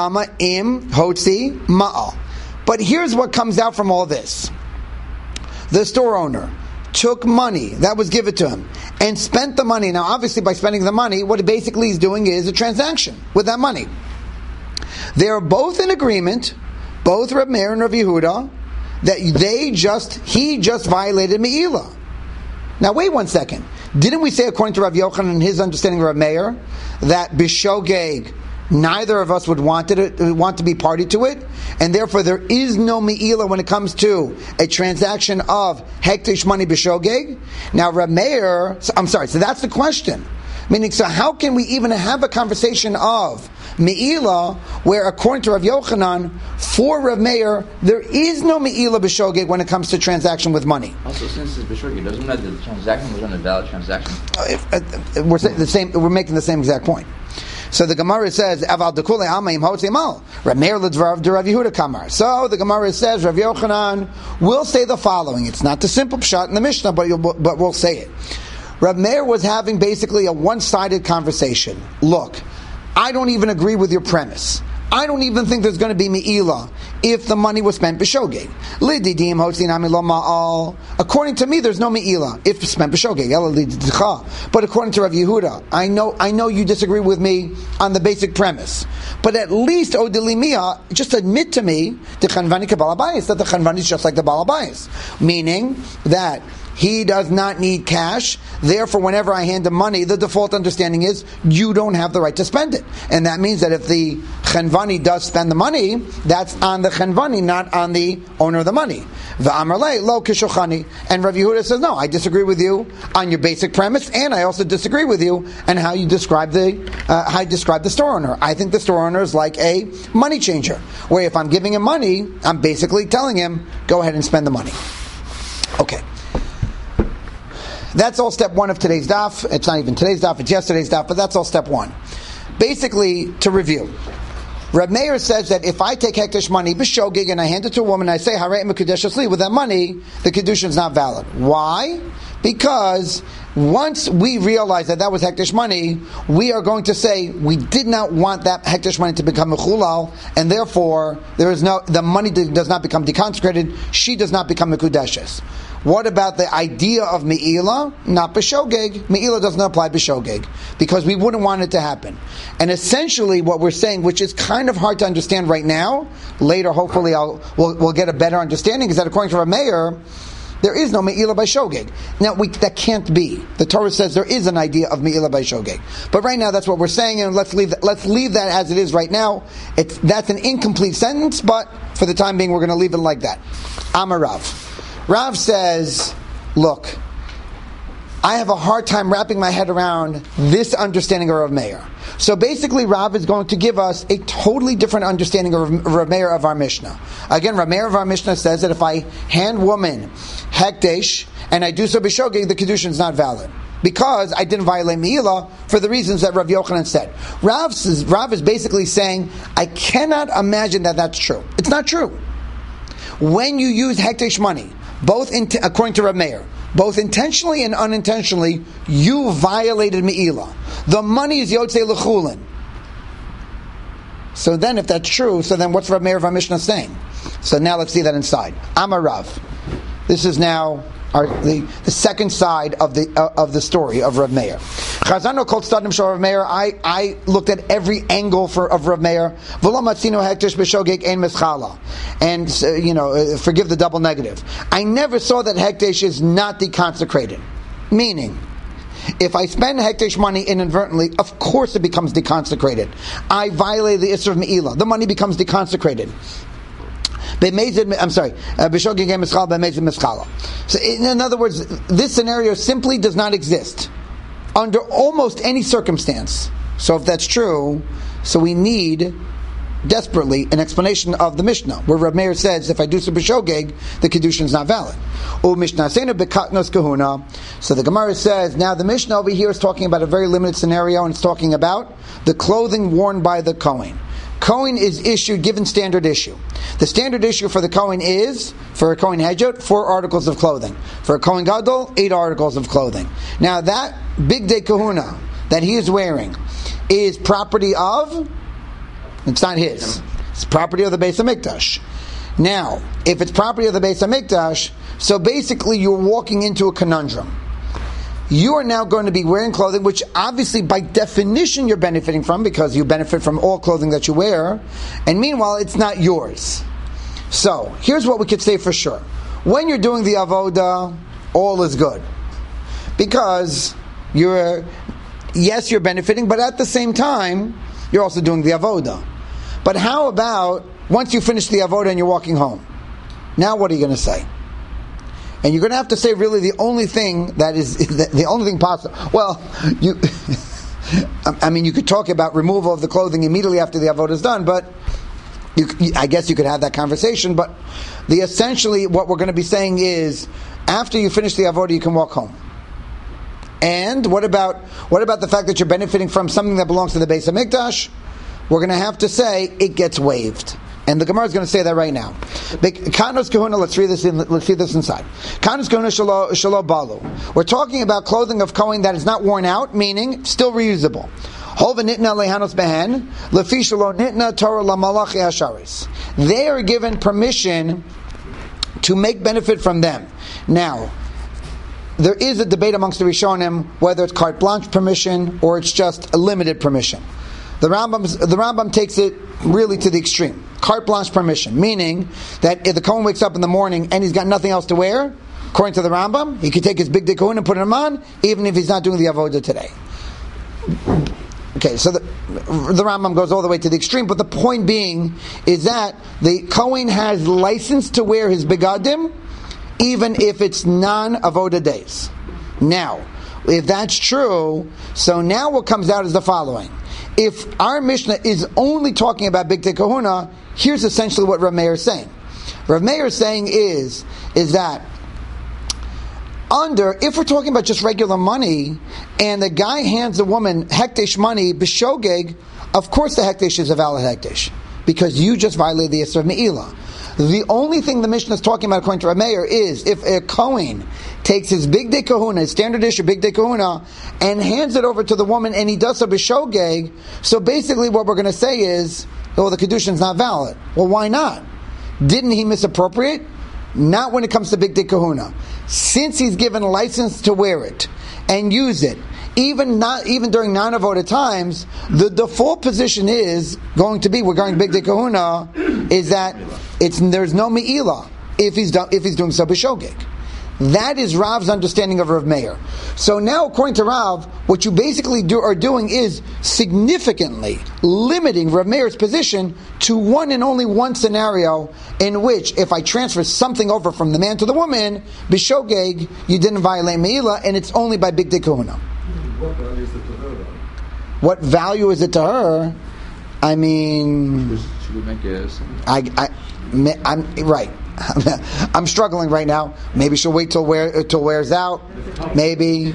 here's what comes out from all this: the store owner took money that was given to him and spent the money. Now, obviously, by spending the money, what he basically is doing is a transaction with that money. They are both in agreement, both Reb Meir and Rav Yehuda, that they just, he just violated Me'ilah. Now wait one second. Didn't we say, according to Rav Yochanan and his understanding of Rav Meir, that B'shogeg, neither of us would want, it, want to be party to it, and therefore there is no Me'ilah when it comes to a transaction of Hektish money B'shogeg? Now Rav Meir, I'm sorry, so that's the question. Meaning, so how can we even have a conversation of Me'ilah, where according to Rav Yochanan, for Rav Meir, there is no Me'ilah b'shogeg when it comes to transaction with money. Also, since it's b'shogeg, doesn't mean that the transaction was not a valid transaction. Uh, if, uh, we're the same. We're making the same exact point. So the Gemara says, "Aval dekule amayim hotzimal." Rav Meir l'dvarav de Rav Yehuda kamar. So the Gemara says, Rav Yochanan will say the following. It's not the simple pshat in the Mishnah, but you'll, but we'll say it. Rav Meir was having basically a one-sided conversation. Look, I don't even agree with your premise. I don't even think there's going to be Me'ilah if the money was spent b'shogeg. According to me, there's no Me'ilah if it's spent b'shogeg. But according to Rav Yehuda, I know, I know you disagree with me on the basic premise. But at least, Odelimia, just admit to me the Chanvani Kabbalah Bayis, that the Chanvani is just like the Baal Bayis. Meaning that he does not need cash. Therefore, whenever I hand him money, the default understanding is you don't have the right to spend it. And that means that if the Chenvani does spend the money, that's on the Chenvani, not on the owner of the money. V'amarlei lo kishochani. And Rav Yehuda says, no, I disagree with you on your basic premise, and I also disagree with you on how you describe the uh, how you describe the store owner. I think the store owner is like a money changer, where if I'm giving him money, I'm basically telling him, go ahead and spend the money. Okay. That's all step one of today's daf. It's not even today's daf, it's yesterday's daf, but that's all step one. Basically, to review, Reb Meir says that if I take hekdesh money, b'shogig, and I hand it to a woman, and I say, harei mekudesh asli, with that money, the kedushin is not valid. Why? Because once we realize that that was hekdesh money, we are going to say we did not want that hekdesh money to become a chulal, and therefore there is no the money does not become deconsecrated. She does not become mekudeshes. What about the idea of me'ila? Not b'shogeg. Me'ila does not apply b'shogeg because we wouldn't want it to happen. And essentially, what we're saying, which is kind of hard to understand right now, later hopefully I'll we'll, we'll get a better understanding, is that according to our mayor, there is no me'ila by shogeg. Now, we, that can't be. The Torah says there is an idea of me'ila by shogeg. But right now, that's what we're saying, and let's leave that, let's leave that as it is right now. It's, that's an incomplete sentence, but for the time being, we're going to leave it like that. Amar Rav. Rav says, look, I have a hard time wrapping my head around this understanding of Rav Meir. So basically, Rav is going to give us a totally different understanding of Rav Meir of our Mishnah. Again, Rav Meir of our Mishnah says that if I hand woman hekdesh and I do so b'shogeg, the kedushin is not valid because I didn't violate me'ila for the reasons that Rav Yochanan said. Rav says, Rav is basically saying, I cannot imagine that that's true. It's not true. When you use hekdesh money, both in, according to Rav Meir, both intentionally and unintentionally, you violated me'ila. The money is yotzei l'chulin. So then, if that's true, so then what's Rav Meir of our Mishnah saying? So now let's see that inside. Amar Rav. This is now our, the, the second side of the uh, of the story of Rav Meir. Chazano called Stadim Shor Rav Meir. I I looked at every angle for of Rav Meir. V'lo matzino hekdesh b'shogeg ein meschala. And uh, you know, uh, forgive the double negative. I never saw that hekdesh is not deconsecrated. Meaning, if I spend hekdesh money inadvertently, of course it becomes deconsecrated. I violate the Isser of Me'ila. The money becomes deconsecrated. I'm sorry. So in other words, this scenario simply does not exist under almost any circumstance. So if that's true, so we need desperately an explanation of the Mishnah, where Rav Meir says, if I do so b'shogeg, the kedushin is not valid. So the Gemara says, now the Mishnah over here is talking about a very limited scenario, and it's talking about the clothing worn by the Kohen. Kohen is issued, given standard issue. The standard issue for the Kohen is, for a Kohen Hedjot, four articles of clothing. For a Kohen Gadol, eight articles of clothing. Now that big day kahuna that he is wearing is property of, it's not his, it's property of the Beis HaMikdash. Now, if it's property of the Beis HaMikdash, so basically you're walking into a conundrum. You are now going to be wearing clothing which obviously by definition you're benefiting from, because you benefit from all clothing that you wear, and meanwhile it's not yours. So, here's what we could say for sure. When you're doing the avoda, all is good. Because you're, yes, you're benefiting, but at the same time, you're also doing the avoda. But how about once you finish the avoda and you're walking home? Now what are you going to say? And you're going to have to say really the only thing that is the only thing possible. Well, you, I mean, you could talk about removal of the clothing immediately after the avodah is done, but you, I guess you could have that conversation. But the essentially what we're going to be saying is, after you finish the avodah, you can walk home. And what about what about the fact that you're benefiting from something that belongs to the Beis HaMikdash? We're going to have to say it gets waived. And the Gemara is going to say that right now. Kanos Kahuna, let's read this in, let's read this inside. Kanos Kahuna Shalo Balu. We're talking about clothing of Kohen that is not worn out, meaning still reusable. Hova Nitna Lehanos Behen, Lefi Shalo Nitna Torah Lamalachi Hasharis. They are given permission to make benefit from them. Now, there is a debate amongst the Rishonim whether it's carte blanche permission or it's just a limited permission. The Rambam, the Rambam takes it really to the extreme. Carte blanche permission, meaning that if the Kohen wakes up in the morning and he's got nothing else to wear, according to the Rambam, he could take his big day Kohen and put him on, even if he's not doing the avodah today. Okay, so the, the Rambam goes all the way to the extreme, but the point being is that the Kohen has license to wear his begadim, even if it's non-avodah days. Now, if that's true, so now what comes out is the following. If our Mishnah is only talking about Big Tei Kahuna, here's essentially what Rav Meir is saying. Rav Meir is saying is, is that under, if we're talking about just regular money, and the guy hands the woman hekdesh money, b'shogeg, of course the hekdesh is a valid hekdesh, because you just violated the Yisr of Me'ilah. The only thing the Mishnah is talking about, according to Rav Meir, is if a Kohen takes his big day kahuna, his standard issue big day kahuna, and hands it over to the woman, and he does so b'shogeg, so basically what we're going to say is, oh, the kedushin is not valid. Well, why not? Didn't he misappropriate? Not when it comes to big day kahuna. Since he's given a license to wear it and use it, even not even during non-avoda times, the default position is going to be, we're going to big day kahuna, is that it's there's no me'ilah if he's done, if he's doing so b'shogeg. That is Rav's understanding of Rav Meir. So now, according to Rav, what you basically do, are doing is significantly limiting Rav Meir's position to one and only one scenario, in which if I transfer something over from the man to the woman, b'shogeg, you didn't violate me'ilah, and it's only by big day kahuna. What value is it to her, though? What value is it to her? I mean, She would make a. I, I, I'm right. I'm struggling right now. Maybe she'll wait till wear till wears out. Maybe.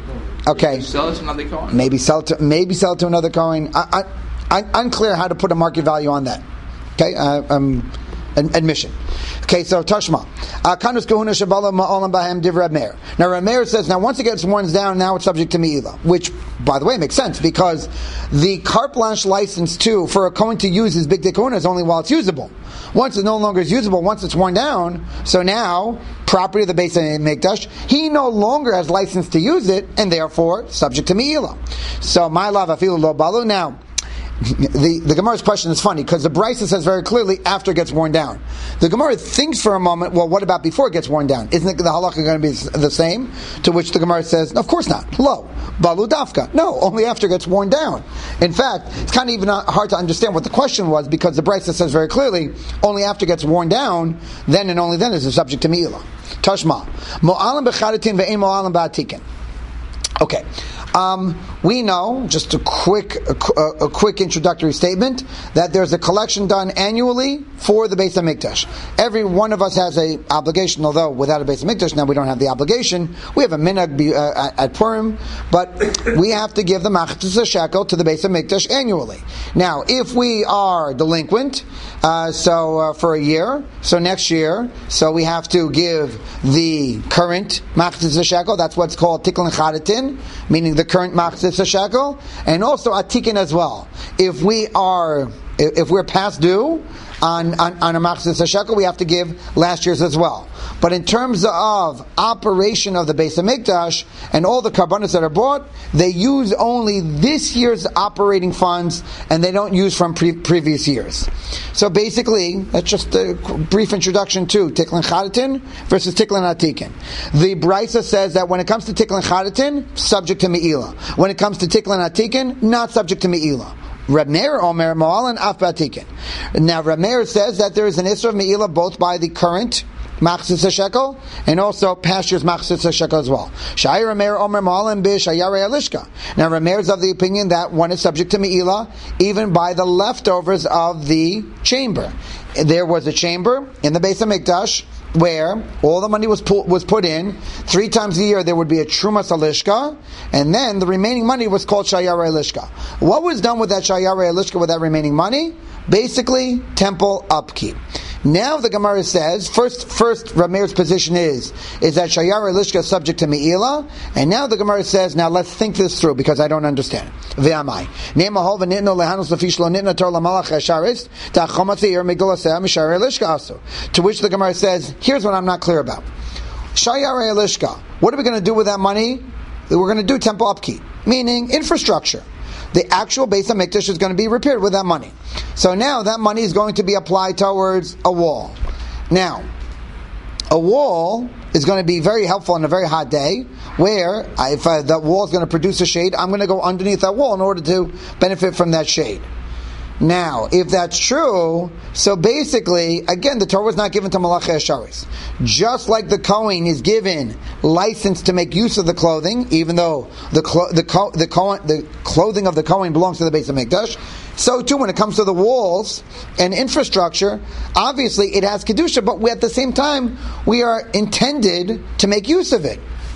Okay. Sell it to another Kohen. Maybe sell it to maybe sell it to another Kohen. I, I, I, unclear how to put a market value on that. Okay. Uh, um, an admission. Okay, so Tashma. Kanus kahuna shabala ma'olam bahem div Reb Meir. Now Reb Meir says, now once it gets worn down, now it's subject to me'ilah, which, by the way, makes sense, because the carte blanche license too for a Kohen to use his big day kahuna is only while it's usable. Once it no longer is usable, once it's worn down, so now property of the Beis Hamikdash, he no longer has license to use it, and therefore subject to me'ilah. So my love afilu lo balu. Now, The, the Gemara's question is funny, because the Brisa says very clearly after it gets worn down. The Gemara thinks for a moment, well, what about before it gets worn down? Isn't the halakha going to be the same? To which the Gemara says, no, of course not. Lo, balu dafka. No, only after it gets worn down. In fact, it's kind of even hard to understand what the question was, because the Brisa says very clearly, only after it gets worn down, then and only then is it subject to me'ilah. Tashma. Mo'alim b'chadatin ve'en mo'alim ba'atikin. Okay. Um, we know, just a quick a, a quick introductory statement, that there's a collection done annually for the Beis Hamikdash. Every one of us has a obligation, although without a Beis Hamikdash now we don't have the obligation. We have a minhag uh, at Purim, but we have to give the machzis shekel to the Beis Hamikdash annually. Now, if we are delinquent, uh, so uh, for a year, so next year, so we have to give the current machzis shekel. That's what's called tikkun chadatin, meaning the current machzis shekel, and also atikin as well. If we are, if we're past due on on, on a machzis shekel, we have to give last year's as well. But in terms of operation of the Beis Hamikdash and all the karbanos that are bought, they use only this year's operating funds, and they don't use from pre- previous years. So basically, that's just a brief introduction to Tiklin Chadatin versus Tiklin Atikin. The Brisa says that when it comes to Tiklin Chadatin, subject to Me'ilah. When it comes to Tiklin Atikin, not subject to Me'ilah. Reb Meir Omer Mo'alan Af Ba'atikin. Now Reb Meir says that there is an Isra of Me'ilah both by the current machzis shekel and also past year's machzis shekel as well. Shai Rameir Omer Ma'alim B'Shayarei Alishka. Now Rameir is of the opinion that one is subject to me'ilah even by the leftovers of the chamber. There was a chamber in the Beis Hamikdash where all the money was put, was put in. Three times a year there would be a Trumas Alishka, and then the remaining money was called Shayarei Alishka. What was done with that Shayarei Alishka with that remaining money? Basically, temple upkeep. Now the Gemara says, first, first Rameir's position is, is that Shayarei Alishka is subject to Me'ilah, and now the Gemara says, now let's think this through, because I don't understand. Ve'amai. Ne'mahol v'nitno lehanus lefish lo nitno tor lamalach hasharis, ta'chomat ze'ir megulaseh m'Shayarei Alishka aso. To which the Gemara says, here's what I'm not clear about. Shayarei Alishka, what are we going to do with that money? We're going to do temple upkeep, meaning infrastructure. The actual Beis Hamikdash is going to be repaired with that money. So now that money is going to be applied towards a wall. Now, a wall is going to be very helpful on a very hot day, where if uh, that wall is going to produce a shade, I'm going to go underneath that wall in order to benefit from that shade. Now, if that's true, so basically, again, the Torah was not given to Malachi Asharis. Just like the Kohen is given license to make use of the clothing, even though the clo- the, co- the, co- the clothing of the Kohen belongs to the Beis Hamikdash, so too when it comes to the walls and infrastructure, obviously it has Kedusha, but we, at the same time, we are intended to make use of it.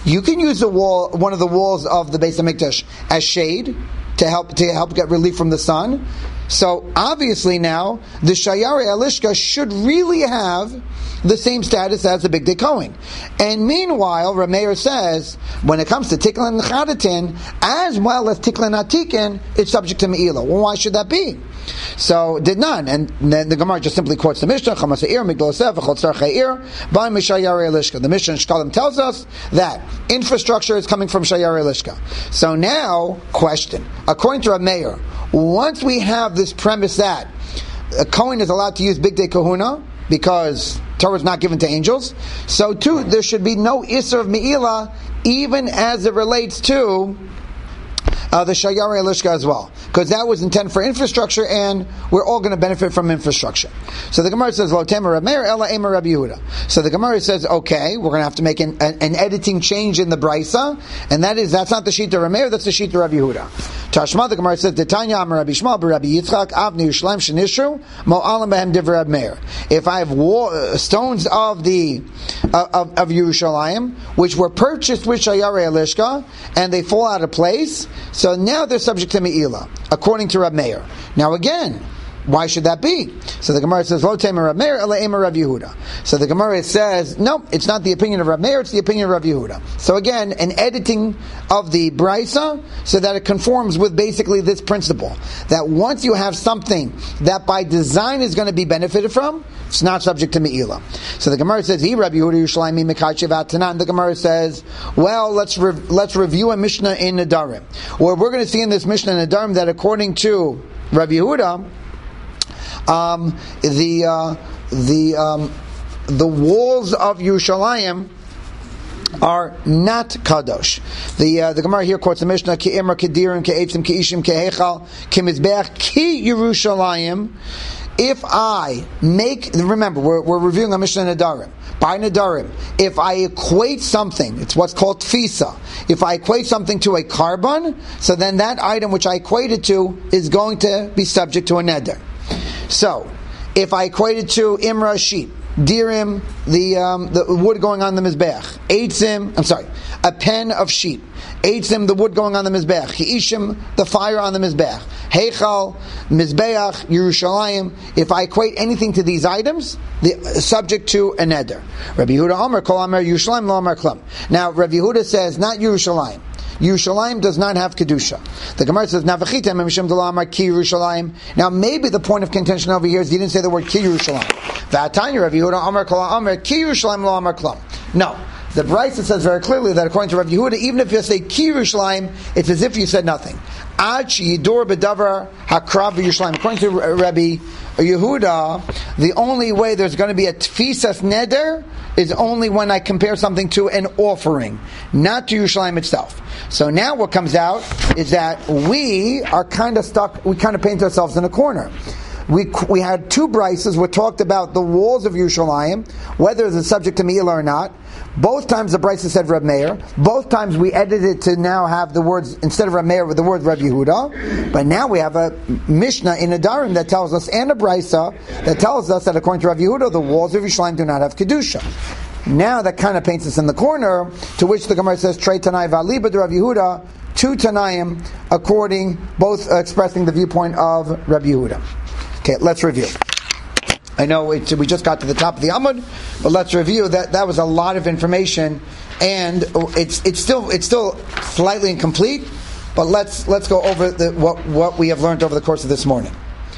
You can use the wall, one of the walls of the Beis Hamikdash as shade to help to help get relief from the sun. So obviously now the Shayare Elishka should really have the same status as the Big Day Kohen. And meanwhile, Rameir says, when it comes to Tiklin and Chadatin, as well as Tiklin Atikin, it's subject to Me'ilah. Well, why should that be? So, did none. And then the Gemara just simply quotes the Mishnah, Chamas Ha'ir, Migdal Asef, V'chol Tzar Cha'ir, by Mishayare Elishka. The Mishnah in Shkalim tells us that infrastructure is coming from Shayare Elishka. So now, question. According to Rameir, once we have this premise that a Kohen is allowed to use Big Day Kahuna, because Torah is not given to angels, so too there should be no Isser of Me'ilah, even as it relates to uh, the Shayare Elishka as well, because that was intended for infrastructure, and we're all going to benefit from infrastructure. So the Gemara says, Lo Tema Rab Meir Ela Ema Rabbi Yehuda. So the Gemara says, okay, we're going to have to make an, an, an editing change in the Brisa, and that is, that's not the Shita Rameir, that's the Shita Rabbi Yehuda. Tashma, the Gemara says, Detanya Amar Rabbi Shmuel Rabbi Yitzchak Avni Yerushalayim Shenishru Mo Alam Behem Divrei Rab Meir. If I have war, uh, stones of the uh, of, of Yerushalayim which were purchased with Shayare Elishka and they fall out of place, so now they're subject to Me'ilah, according to Rab Meir. Now again, why should that be? So the Gemara says, Lo Tema Rab Meir Ela Ema Rav Yehuda. So the Gemara says, no, it's not the opinion of Rab Meir, it's the opinion of Rav Yehuda. So again, an editing of the Brisa so that it conforms with basically this principle, that once you have something that by design is going to be benefited from, it's not subject to Me'ilah. So the Gemara says, Hi Rabbi Yehuda Yerushalayim Mikachev Atanan. The Gemara says, well, let's re- let's review a Mishnah in Nedarim, where we're going to see in this Mishnah in Nedarim that according to Rabbi Yehuda, Um, the uh, the um, the walls of Yerushalayim are not kadosh. The uh, the Gemara here quotes the Mishnah: Ki Imra, Ki Dirim, Ki Eitzim, Ki Ishim, Ki Heichal, Ki Mizbeach, Ki Yerushalayim. If I make, remember, we're, we're reviewing a Mishnah Nedarim. By Nedarim, if I equate something, it's what's called tfisa. If I equate something to a carbon, so then that item which I equated to is going to be subject to a neder. So, if I equate it to Imra sheep, Dirim, the um, the wood going on the Mizbeach, Eitzim, I'm sorry, a pen of sheep, Eitzim, the wood going on the Mizbeach, Ishim, the fire on the Mizbeach, Heichal, Mizbeach, Yerushalayim. If I equate anything to these items, the subject to a neder. Rabbi Yehuda Amar Kol Amar Yerushalayim Lo Amar Klam. Now, Rabbi Yehuda says not Yerushalayim. Yerushalayim does not have kedusha. The Gemara says, "Navachitem mishum delamar ki Yerushalayim." Now, maybe the point of contention over here is he didn't say the word ki Yerushalayim. V'atanya Rav Yehuda Amar Kol Amar ki Yerushalayim lo Amar Klam. No, the Brisa says very clearly that according to Rav Yehuda, even if you say ki Yerushalayim, it's as if you said nothing. Ad sheyidur bedavar hakrav Yerushalayim. According to Rabbi Yehuda, the only way there's going to be a tfisas neder is only when I compare something to an offering, not to Yerushalayim itself. So now what comes out is that we are kind of stuck, we kind of paint ourselves in a corner. We we had two brises where talked about the walls of Yerushalayim, whether it's subject to Me'ilah or not. Both times the brisa said Reb Meir. Both times we edited to now have the words, instead of Reb Meir, with the word Reb Yehuda. But now we have a Mishnah in Nedarim that tells us, and a brisa that tells us that according to Reb Yehuda, the walls of Yerushalayim do not have Kedusha. Now that kind of paints us in the corner, to which the Gemara says, Trei Tanai V'Aliba de Reb Yehuda, two Tanaim, according, both uh, expressing the viewpoint of Reb Yehuda. Okay, let's review. I know it, we just got to the top of the Amud, but let's review that. That was a lot of information, and it's it's still it's still slightly incomplete. But let's let's go over the, what what we have learned over the course of this morning.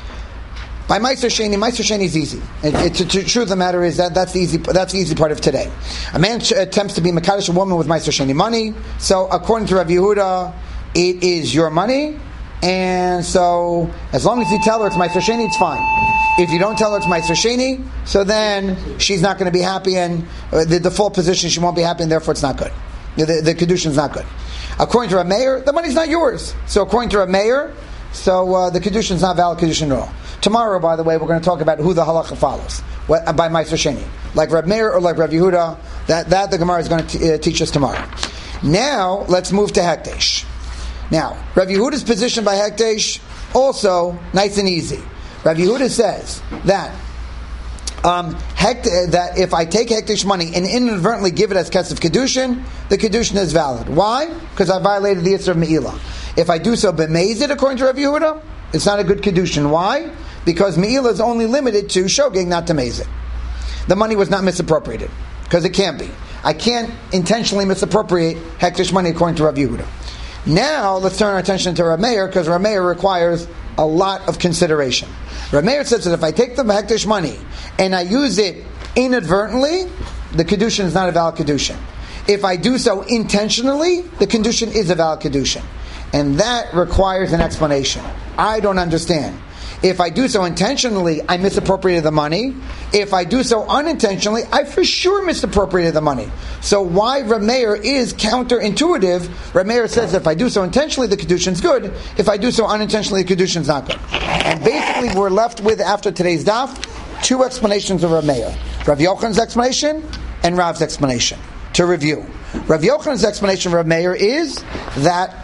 By Meiser Sheni, Meiser Sheni is easy. It, it, the truth of the matter is that that's the easy that's the easy part of today. A man attempts to be Mekadosh a woman with Meiser Sheni money. So according to Rav Yehuda, it is your money. And so, as long as you tell her it's Meiser Sheni, it's fine. If you don't tell her it's Meiser Sheni, so then she's not going to be happy, and uh, the default position, she won't be happy, and therefore it's not good. The, the, the Kedushin is not good. According to Rav Meir, the money's not yours. So according to Rav Meir, so uh, the Kedushin is not valid Kedushin at all. Tomorrow, by the way, we're going to talk about who the halacha follows what, by Meiser Sheni. Like Rav Meir or like Rav Yehuda, that, that the Gemara is going to t- uh, teach us tomorrow. Now, let's move to Hekdesh. Now, Rav Yehuda's position by Hekdesh, also nice and easy. Rav Yehuda says that um, hekt- that if I take hektish money and inadvertently give it as kesef kedushin, the kedushin is valid. Why? Because I violated the Yisr of Me'ilah. If I do so b'mezid, according to Rav Yehuda, it's not a good kedushin. Why? Because Me'ilah is only limited to shogeg, not to mezid. The money was not misappropriated, because it can't be. I can't intentionally misappropriate hektish money according to Rav Yehuda. Now, let's turn our attention to Rav Meir, because Rav Meir requires a lot of consideration. Rav Meir says that if I take the hektish money and I use it inadvertently, the kedushin is not a valid kedushin. If I do so intentionally, the kedushin is a valid kedushin. And that requires an explanation. I don't understand. If I do so intentionally, I misappropriated the money. If I do so unintentionally, I for sure misappropriated the money. So why Rav Meir is counterintuitive? Rav Meir says if I do so intentionally, the kedushin is good. If I do so unintentionally, the kedushin is not good. And basically, we're left with, after today's daf, two explanations of Rav Meir: Rav Yochanan's explanation and Rav's explanation. To review, Rav Yochanan's explanation of Rav Meir is that.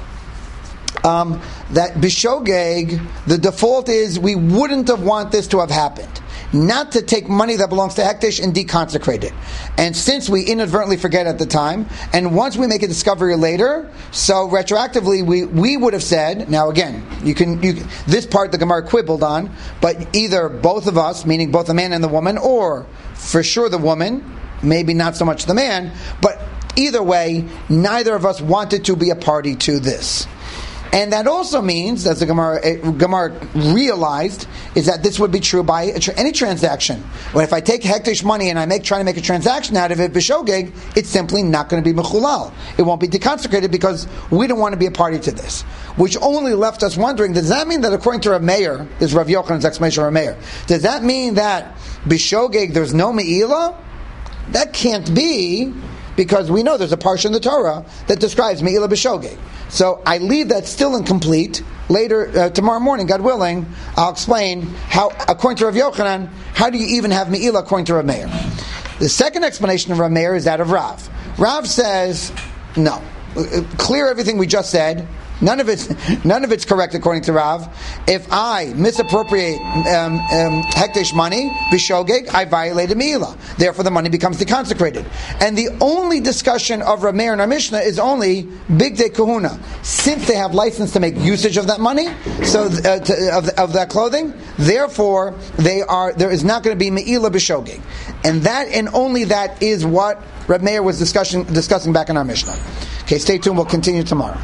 Um, that b'shogeg, the default is we wouldn't have want this to have happened. Not to take money that belongs to hektish and deconsecrate it. And since we inadvertently forget at the time, and once we make a discovery later, so retroactively we, we would have said, now again, you can you, this part the Gemara quibbled on, but either both of us, meaning both the man and the woman, or for sure the woman, maybe not so much the man, but either way, neither of us wanted to be a party to this. And that also means, as the Gemara, Gemara realized, is that this would be true by a tra- any transaction. When if I take hektish money and I make try to make a transaction out of it, b'shogeg, it's simply not going to be mechulal. It won't be deconsecrated because we don't want to be a party to this. Which only left us wondering, does that mean that according to Rav Meir, this is Rav Yochanan's explanation of Rav Meir, does that mean that b'shogeg there's no me'ilah? That can't be, because we know there's a parsha in the Torah that describes me'ilah b'shogeg. So I leave that still incomplete. Later, uh, tomorrow morning, God willing, I'll explain how, according to Rav Yochanan, how do you even have me'ilah according to Rav Meir. The second explanation of Rav Meir is that of Rav. Rav says, no. Clear everything we just said. None of it's none of it's correct according to Rav. If I misappropriate um, um, hektish money, b'shogeg, I violated me'ilah. Therefore, the money becomes deconsecrated. And the only discussion of Rav Meir in our Mishnah is only big day kahuna. Since they have license to make usage of that money, so uh, to, of, of that clothing, therefore they are there is not going to be me'ilah b'shogeg. And that and only that is what Rav Meir was discussing discussing back in our Mishnah. Okay, stay tuned. We'll continue tomorrow.